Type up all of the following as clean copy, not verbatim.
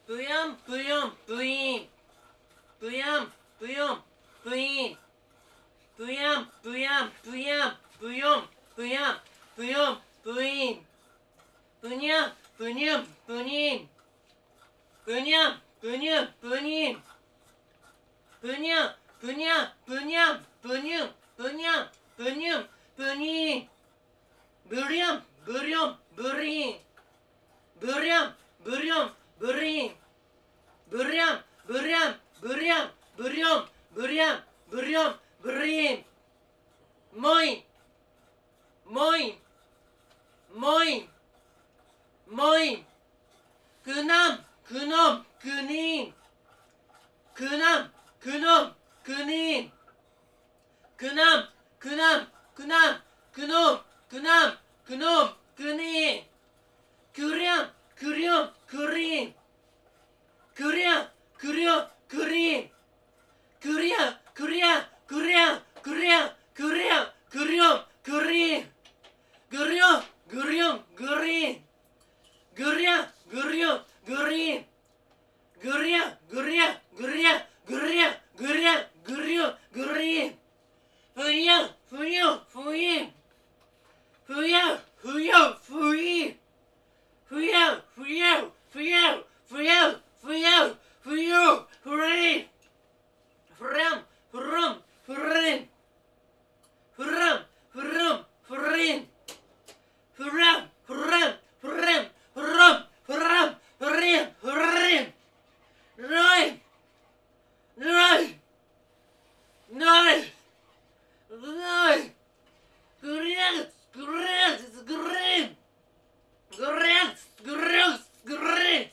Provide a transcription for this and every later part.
부염 부염 부임 부염 부염 부임 부염 부염 부염 부염 부염 부염 부임 분염 분염 분임 분염 분염 분임 분염 분염 분염 분임 분염 분임 분임 무렴 무렴 무림 무렴 무렴 무림 무렴 무렴 무렴 무렴 무렴 무렴 무림 모임 모임 모임 모임 그놈 그놈 그님 그놈 그놈 그님 그놈 그놈 그놈 그놈 그놈 그놈 그님 그렴 그렴 그림 그렴 그렴 그림 그렴 그렴 그렴 그렴 그렴 그렴 그림 그렴 그렴 그림 그렴 그렴 그림 그렴 그렴 그렴 그렴 그렴 그렴 그림 부영 부영 부임 부영 부영 부임 부영 부영 부영 부영 부영 부영 부림 부름 부름 부림 부름 부름 부림 부름 부름 부름 부름 부름 부림 부림 너희 너희 너희 너희 그래 그래 그래 그래 그래 그래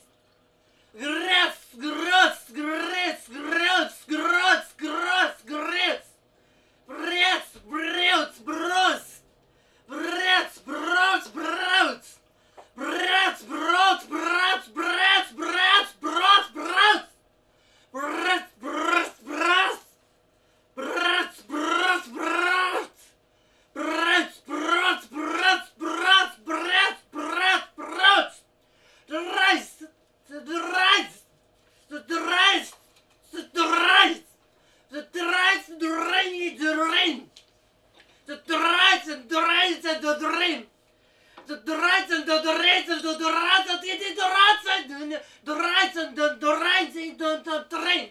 Gras, gras, gras, gras, gras, gras, gras. Brats, brats, bros. Brats, bros, bros. Brats, bros, brats, brats, brats, bros, brats. Brats, bros, brats. Brats, bros, brats. Brats, bros, brats, brats, brats, brats, brats. The rice. The rice, the rice, the rice, the rice, the rain, the rain, the rice and the rice and the rain, the rice and the rice and the rice and the rice and the rice and the rice and the train.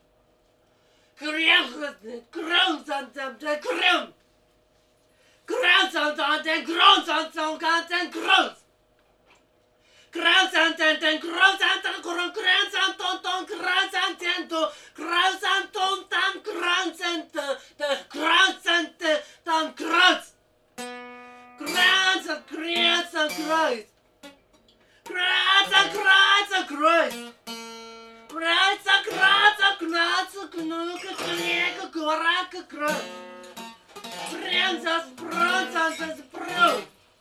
Crowns and the crown, crowns and the crowns and the crowns. Kraus and ten kraus and ten kraus and ton kraus and ten kraus and ton tan kraus and the kraus and tan kraus kraus and kraus and kraus kraus and kraus and kraus kraus and kraus and kraus knuk knuk korak kraus Princess princess pro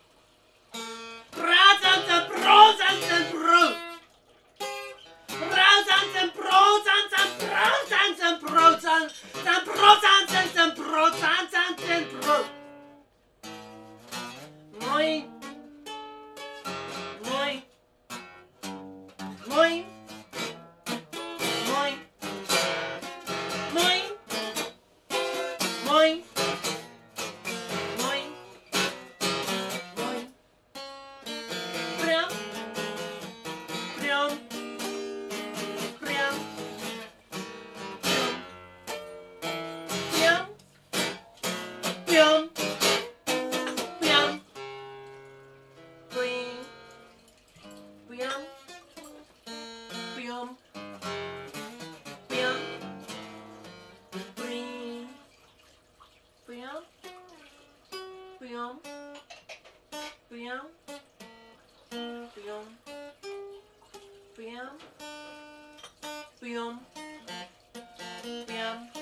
Presents and pros and pros. Presents and pros and presents and pros and presents and pros and pros. Moin, moin, moin, moin, moin, moin. Pium, pium, pium, pium, pium, pium, pium, pium, pium, pium, pium, pium, pium, pium.